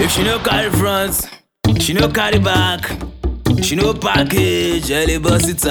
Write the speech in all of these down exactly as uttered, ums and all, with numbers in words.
If she no carry front, she no carry back, she no package, early bust it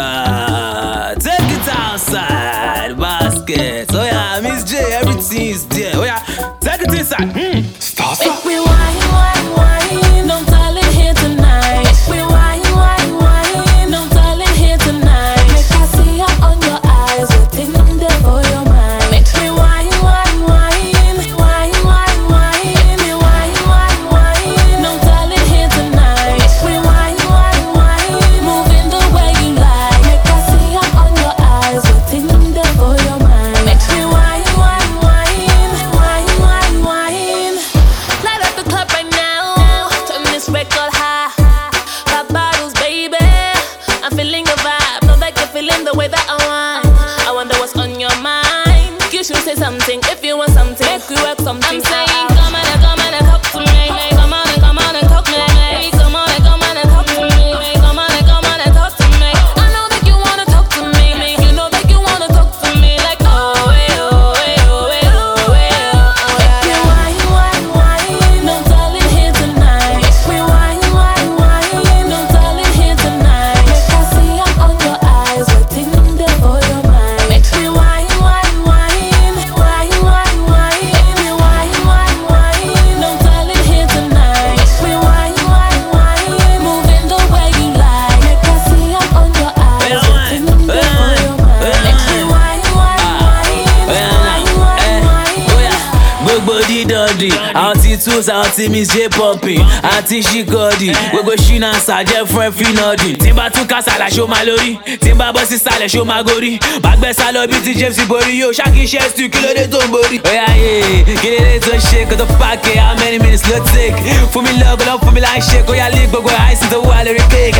out. Take it outside, basket. Oh yeah, Miss J, everything is there. Oh yeah, take it inside. Mm. Stop, stop. Make me wine, wine, wine. Don't tell it here tonight. Make me wine, wine, wine. Don't tell it here tonight. Make I see ya on your eyes, waiting there for your mind. Make me wine, wine, wine, wine, wine, wine, wine, wine, wine. Don't tell it here tonight. Make me wine, wine, wine. Moving the way you like. Make I see ya on your eyes, waiting there for your mind. Make me wine, wine, wine, wine, wine, wine. Light up the club right now. Turn this record high. Pop bottles, baby. I'm feeling the vibe. Know that you're feeling the way that I want. I wonder what's on your mind. You should say something if you want something. Make we work something. I'm saying, come on and come on and talk to me. Come on and come on and talk to me. Come on and come on and talk to me. Come on and come on and talk to me. I know that you wanna talk to me. You know that you wanna talk to me. Like oh, eh, oh, eh, oh, eh, oh, eh, oh. Make me wine, wine, wine. Don't tell it here tonight. Make me wine, wine, wine. Don't tell it here tonight. Make I see ya on your eyes, waiting there for your mind. Make me wine, wine, wine, wine, wine, wine. Make me wine, wine, wine. Don't tell it here tonight. Make me wine, wine, wine. Moving the way you like. Make I see ya on your eyes, waiting there for your mind. Make me wine, wine, wine, wine, wine, wine. Gbogbo dídọ̀dì, àwọn tí tools, àwọn tí Miss J pumping, àti ṣíkọ̀dì, gbogbo ṣínà ṣàjẹ́ fún ẹ̀fí nọ́ọ̀dì. Tí n bá tún kásálà ṣó máa lórí, tí n bá bọ́ sí sàlẹ̀ ṣó máa gorí. Má gbẹ́ sá lọ bí ti James borí yóò ṣáàkì iṣẹ́ stu kí ló dé tó ń borí. Oya yé, kí ló dé tó ń ṣe kó tó pààkì, how many minutes ló take? Fún mi lọ́gọ́ lọ́ fún mi láì ṣe kó yá lé gbogbo àìsàn tó wà lórí cake.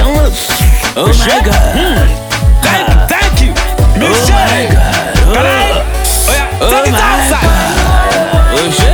Oh my God. Thank you, thank you, Miss Oh J. my God. Can I? Oh yeah, take it outside. Oh shit.